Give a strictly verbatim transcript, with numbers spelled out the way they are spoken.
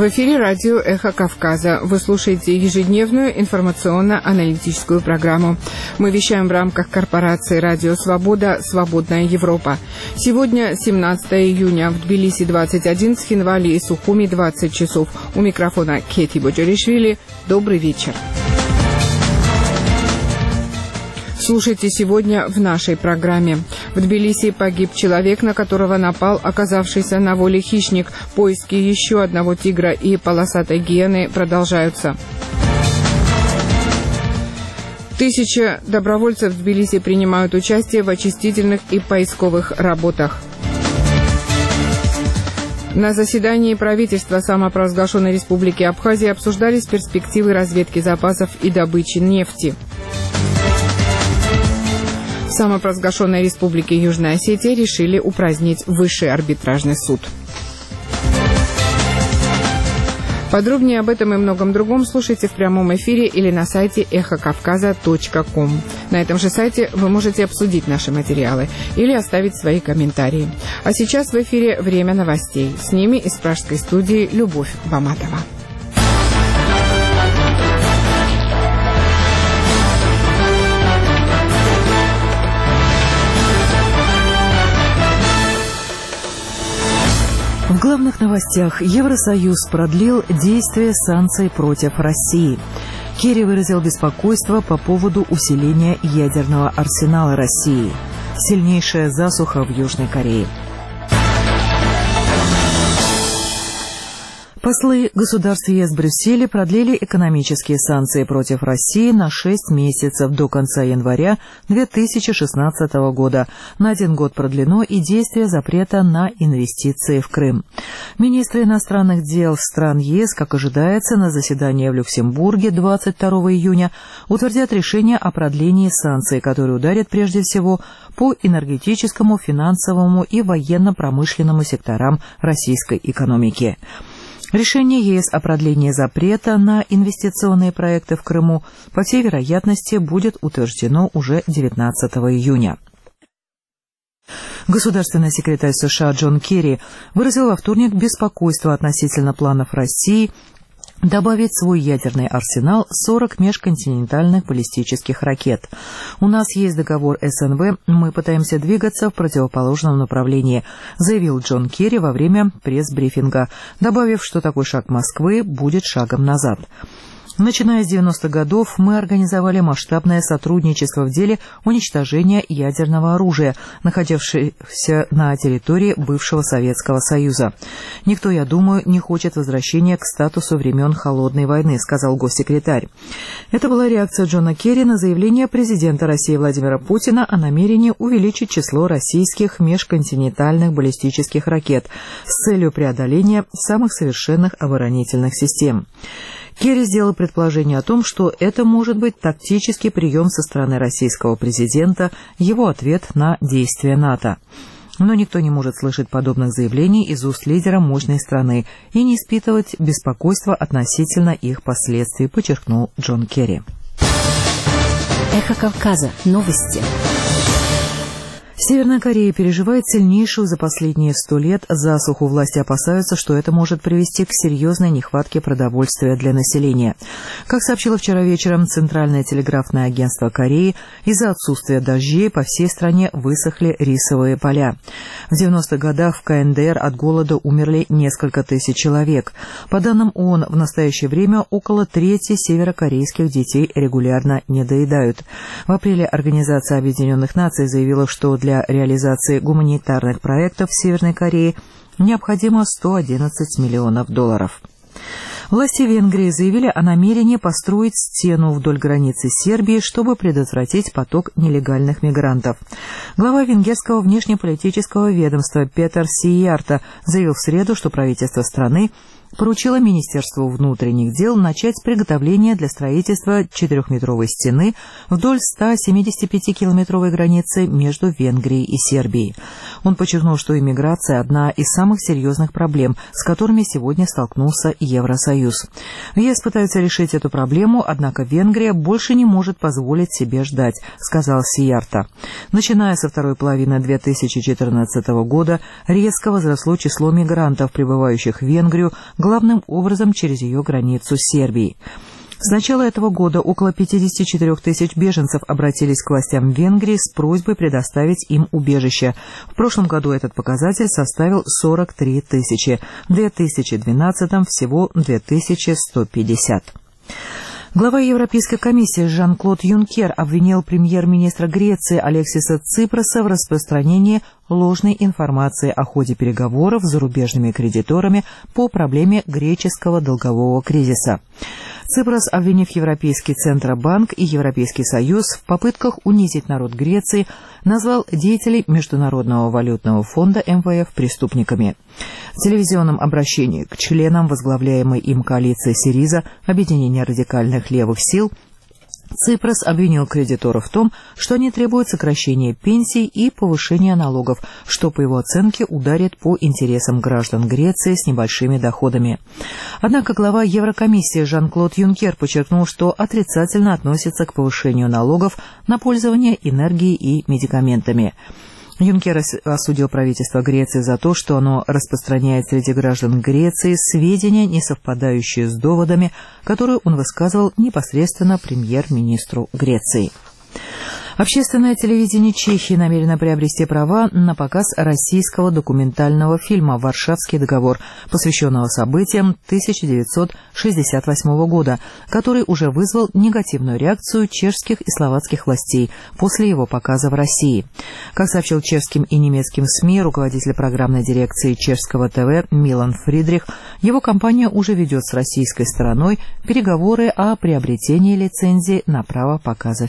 В эфире радио «Эхо Кавказа». Вы слушаете ежедневную информационно-аналитическую программу. Мы вещаем в рамках корпорации «Радио Свобода. Свободная Европа». Сегодня семнадцатое июня. В Тбилиси двадцать один, в Цхинвале и Сухуми двадцать часов. У микрофона Кети Боджаришвили. Добрый вечер. Слушайте сегодня в нашей программе. В Тбилиси погиб человек, на которого напал оказавшийся на воле хищник. Поиски еще одного тигра и полосатой гиены продолжаются. Тысячи добровольцев в Тбилиси принимают участие в очистительных и поисковых работах. На заседании правительства самопровозглашенной Республики Абхазия обсуждались перспективы разведки запасов и добычи нефти. В самопровозглашенной Республике Южная Осетия решили упразднить Высший арбитражный суд. Подробнее об этом и многом другом слушайте в прямом эфире или на сайте эхо кавказа точка ком. На этом же сайте вы можете обсудить наши материалы или оставить свои комментарии. А сейчас в эфире время новостей. С ними из пражской студии Любовь Баматова. В главных новостях: Евросоюз продлил действие санкций против России. Керри выразил беспокойство по поводу усиления ядерного арсенала России. Сильнейшая засуха в Южной Корее. Послы государств ЕС в Брюсселе продлили экономические санкции против России на шесть месяцев до конца января две тысячи шестнадцатого года. На один год продлено и действие запрета на инвестиции в Крым. Министры иностранных дел стран ЕС, как ожидается, на заседании в Люксембурге двадцать второго июня утвердят решение о продлении санкций, которые ударят прежде всего по энергетическому, финансовому и военно-промышленному секторам российской экономики. Решение ЕС о продлении запрета на инвестиционные проекты в Крыму, по всей вероятности, будет утверждено уже девятнадцатого июня. Государственный секретарь США Джон Керри выразил во вторник беспокойство относительно планов России добавить в свой ядерный арсенал сорок межконтинентальных баллистических ракет. «У нас есть договор СНВ, мы пытаемся двигаться в противоположном направлении», заявил Джон Керри во время пресс-брифинга, добавив, что такой шаг Москвы будет шагом назад. Начиная с девяностых годов мы организовали масштабное сотрудничество в деле уничтожения ядерного оружия, находившегося на территории бывшего Советского Союза. Никто, я думаю, не хочет возвращения к статусу времен Холодной войны, сказал госсекретарь. Это была реакция Джона Керри на заявление президента России Владимира Путина о намерении увеличить число российских межконтинентальных баллистических ракет с целью преодоления самых совершенных оборонительных систем. Керри сделал предположение о том, что это может быть тактический прием со стороны российского президента, его ответ на действия НАТО. Но никто не может слышать подобных заявлений из уст лидера мощной страны и не испытывать беспокойства относительно их последствий, подчеркнул Джон Керри. Эхо Кавказа. Новости. Северная Корея переживает сильнейшую за последние сто лет засуху. Власти опасаются, что это может привести к серьезной нехватке продовольствия для населения. Как сообщило вчера вечером Центральное телеграфное агентство Кореи, из-за отсутствия дождей по всей стране высохли рисовые поля. В девяностых годах в КНДР от голода умерли несколько тысяч человек. По данным ООН, в настоящее время около трети северокорейских детей регулярно недоедают. В апреле Организация Объединенных Наций заявила, что для Для реализации гуманитарных проектов в Северной Корее необходимо сто одиннадцать миллионов долларов. Власти Венгрии заявили о намерении построить стену вдоль границы Сербии, чтобы предотвратить поток нелегальных мигрантов. Глава венгерского внешнеполитического ведомства Петер Сиярто заявил в среду, что правительство страны поручила Министерству внутренних дел начать приготовление для строительства четырехметровой стены вдоль ста семидесяти пяти километровой границы между Венгрией и Сербией. Он подчеркнул, что иммиграция – одна из самых серьезных проблем, с которыми сегодня столкнулся Евросоюз. В ЕС пытаются решить эту проблему, однако Венгрия больше не может позволить себе ждать, сказал Сиярто. Начиная со второй половины две тысячи четырнадцатого года резко возросло число мигрантов, прибывающих в Венгрию, главным образом через ее границу с Сербией. С начала этого года около пятьдесят четыре тысяч беженцев обратились к властям Венгрии с просьбой предоставить им убежище. В прошлом году этот показатель составил сорок три тысячи, в две тысячи двенадцатом всего две тысячи сто пятьдесят. Глава Европейской комиссии Жан-Клод Юнкер обвинил премьер-министра Греции Алексиса Ципроса в распространении ложной информации о ходе переговоров с зарубежными кредиторами по проблеме греческого долгового кризиса. Ципрос, обвинив Европейский Центробанк и Европейский Союз в попытках унизить народ Греции, назвал деятелей Международного валютного фонда эм вэ эф преступниками. В телевизионном обращении к членам возглавляемой им коалиции «Сириза» объединения радикальных левых сил, Ципрос обвинил кредиторов в том, что они требуют сокращения пенсий и повышения налогов, что, по его оценке, ударит по интересам граждан Греции с небольшими доходами. Однако глава Еврокомиссии Жан-Клод Юнкер подчеркнул, что отрицательно относится к повышению налогов на пользование энергией и медикаментами. Юнкер осудил правительство Греции за то, что оно распространяет среди граждан Греции сведения, не совпадающие с доводами, которые он высказывал непосредственно премьер-министру Греции. Общественное телевидение Чехии намерено приобрести права на показ российского документального фильма «Варшавский договор», посвященного событиям тысяча девятьсот шестьдесят восьмого года, который уже вызвал негативную реакцию чешских и словацких властей после его показа в России. Как сообщил чешским и немецким СМИ руководитель программной дирекции чешского ТВ Милан Фридрих, его компания уже ведет с российской стороной переговоры о приобретении лицензии на право показа